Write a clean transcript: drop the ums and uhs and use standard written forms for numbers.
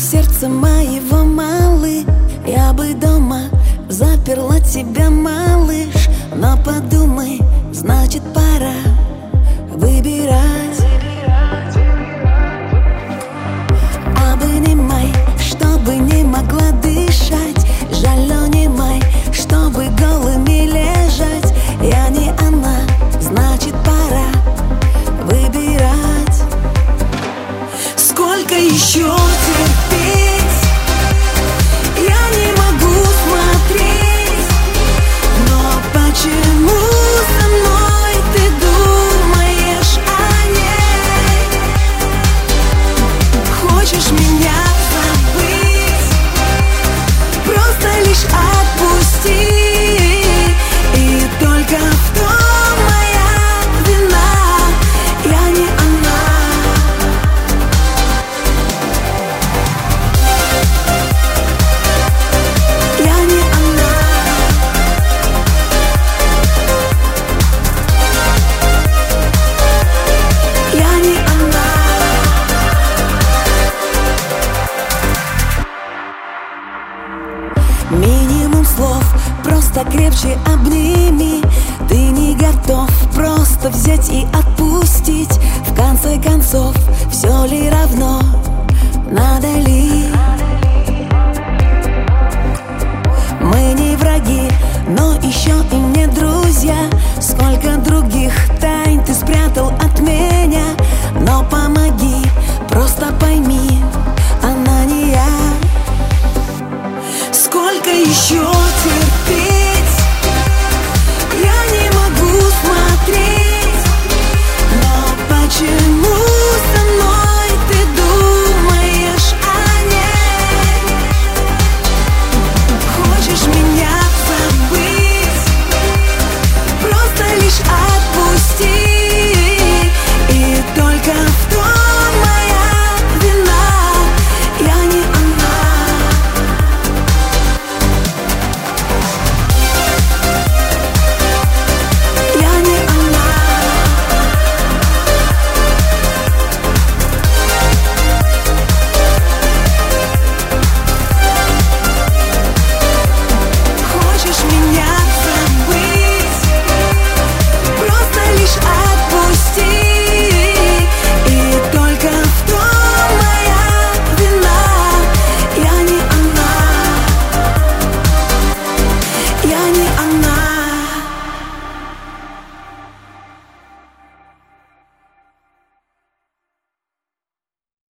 сердца моего, малый. Я бы дома заперла тебя, малыш. Но подумай, значит пора выбирать. Обнимай, чтобы не могла дышать. Жаль, не май, чтобы голыми лежать. Я не она, значит пора выбирать. Сколько еще терпеть? Я не могу смотреть. Но почему со мной ты думаешь о ней? Хочешь меня забыть? Просто лишь отпусти. И только в том моя вина. Я не она. Я не она. Я не она. Минимум слов, просто крепче обними. Ты не готов просто взять и отпустить. В конце концов, все ли равно?